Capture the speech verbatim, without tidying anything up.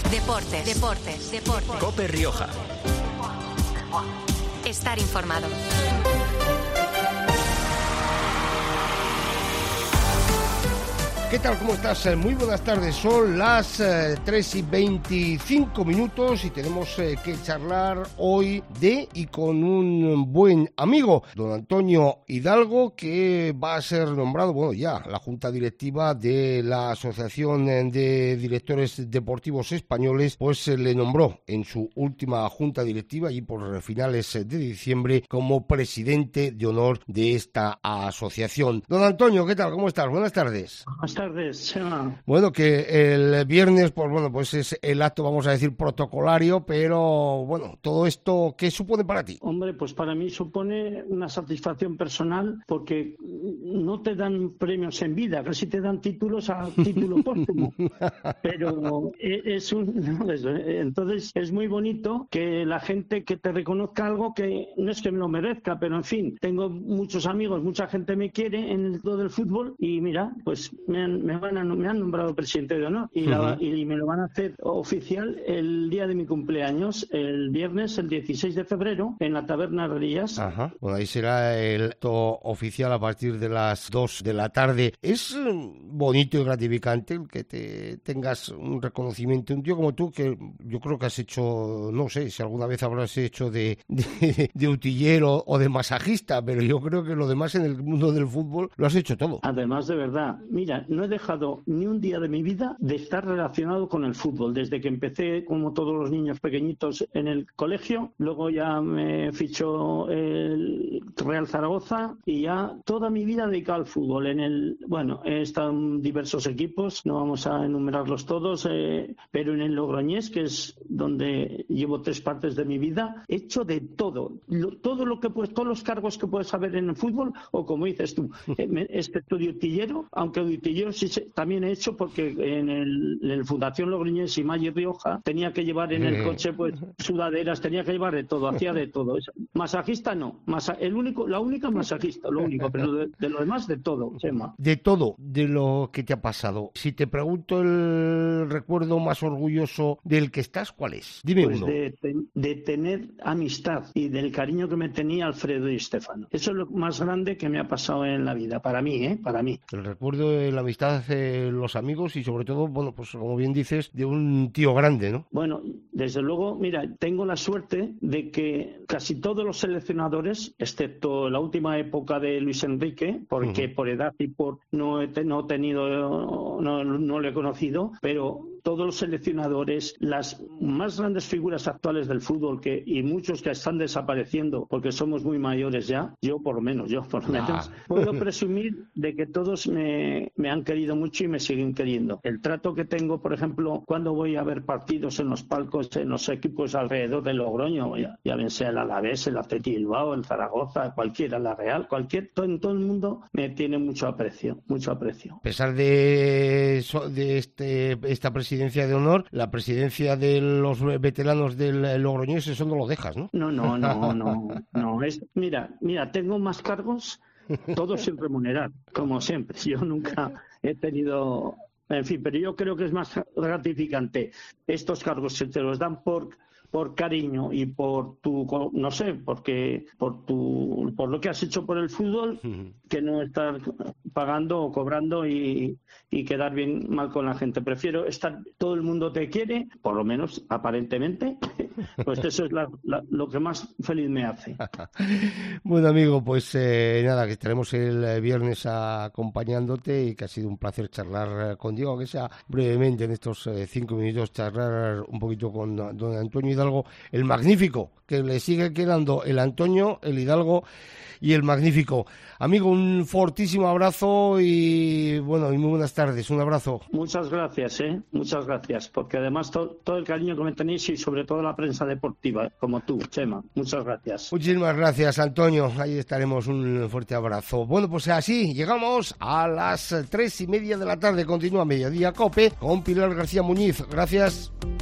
Deportes, deportes, deportes. COPE Rioja. Estar informado. ¿Qué tal? ¿Cómo estás? Muy buenas tardes. Son las eh, tres y veinticinco minutos y tenemos eh, que charlar hoy de y con un buen amigo, don Antonio Hidalgo, que va a ser nombrado, bueno, ya, la Junta Directiva de la Asociación de Directores Deportivos Españoles, pues se le nombró en su última Junta Directiva, y por finales de diciembre, como presidente de honor de esta asociación. Don Antonio, ¿qué tal? ¿Cómo estás? Buenas tardes. Buenas tardes, Chema. Bueno, que el viernes, pues bueno, pues es el acto, vamos a decir, protocolario, pero bueno, todo esto, ¿qué supone para ti? Hombre, pues para mí supone una satisfacción personal, porque no te dan premios en vida, casi te dan títulos a título póstumo. Pero es un... No, es, entonces es muy bonito que la gente que te reconozca algo que no es que me lo merezca, pero en fin, tengo muchos amigos, mucha gente me quiere en el todo del fútbol y mira, pues me han, me van a, me han nombrado presidente de honor y, la, uh-huh. y me lo van a hacer oficial el día de mi cumpleaños, el viernes, el dieciséis de febrero, en la Taberna de Rías. Ajá. Bueno, ahí será el acto oficial a partir de las dos de la tarde. Es bonito y gratificante el que te tengas un reconocimiento, un tío como tú, que yo creo que has hecho, no sé si alguna vez habrás hecho de, de, de utillero o de masajista, pero yo creo que lo demás en el mundo del fútbol lo has hecho todo. Además, de verdad, mira, no he dejado ni un día de mi vida de estar relacionado con el fútbol, desde que empecé, como todos los niños pequeñitos, en el colegio, luego ya me fichó el Real Zaragoza y ya toda mi vida dedicada al fútbol. En el, bueno, he estado en diversos equipos, no vamos a enumerarlos todos, eh, pero en el Logroñés, que es donde llevo tres partes de mi vida, he hecho de todo, lo, todo lo que puedes, todos los cargos que puedes saber en el fútbol, o como dices tú, eh, excepto de utillero, aunque de utillero sí se, también he hecho, porque en el, en el Fundación Logroñés y Maggi Rioja tenía que llevar en el coche pues sudaderas, tenía que llevar de todo, hacía de todo. Masajista no, masa, el único, la única masajista, lo único, pero de, de lo demás de todo, Chema. De todo, de lo que te ha pasado. Si te pregunto el recuerdo más orgulloso del que estás, ¿cuál es? Dime pues uno. De, de tener amistad y del cariño que me tenía Alfredo y Estefano. Eso es lo más grande que me ha pasado en la vida, para mí, ¿eh? Para mí. El recuerdo de la amistad, eh, los amigos y sobre todo, bueno, pues como bien dices, de un tío grande, ¿no? Bueno, desde luego, mira, tengo la suerte de que casi todos los seleccionadores, excepto la última época de Luis Enrique, porque uh-huh. por edad y por no he no he tenido, no, no lo he conocido, pero todos los seleccionadores, las más grandes figuras actuales del fútbol, que y muchos que están desapareciendo porque somos muy mayores ya, yo por lo menos, yo por lo menos, ah. puedo presumir de que todos me, me han querido mucho y me siguen queriendo. El trato que tengo, por ejemplo, cuando voy a ver partidos en los palcos, en los equipos alrededor de Logroño, ya, ya bien sea el Alavés, el Atleti Bilbao, el Zaragoza, cualquiera, la Real, cualquier, todo, en todo el mundo me tiene mucho aprecio, mucho aprecio. A pesar de, de este, esta presidencia de honor, la presidencia de los veteranos del Logroñés, eso no lo dejas, ¿no? No, no, no, no, no. Es, mira, mira, tengo más cargos, todos sin remunerar, como siempre. Yo nunca he tenido, en fin, pero yo creo que es más gratificante. Estos cargos se te los dan por por cariño y por tu, no sé, porque por tu, por lo que has hecho por el fútbol, que no estar pagando o cobrando y, y quedar bien mal con la gente. Prefiero estar, todo el mundo te quiere, por lo menos aparentemente, pues eso es la, la, lo que más feliz me hace. Bueno, amigo, pues eh, nada, que estaremos el viernes acompañándote y que ha sido un placer charlar contigo, aunque sea brevemente en estos eh, cinco minutos, charlar un poquito con don Antonio Hidalgo, el magnífico, que le sigue quedando el Antonio, el Hidalgo y el magnífico. Amigo, un fortísimo abrazo y bueno, y muy buenas tardes, un abrazo. Muchas gracias, eh, muchas gracias, porque además to- todo el cariño que me tenéis y sobre todo la prensa deportiva, como tú, Chema, muchas gracias. Muchísimas gracias, Antonio, ahí estaremos, un fuerte abrazo. Bueno, pues así, llegamos a las tres y media de la tarde, continúa Mediodía COPE con Pilar García Muñiz, gracias.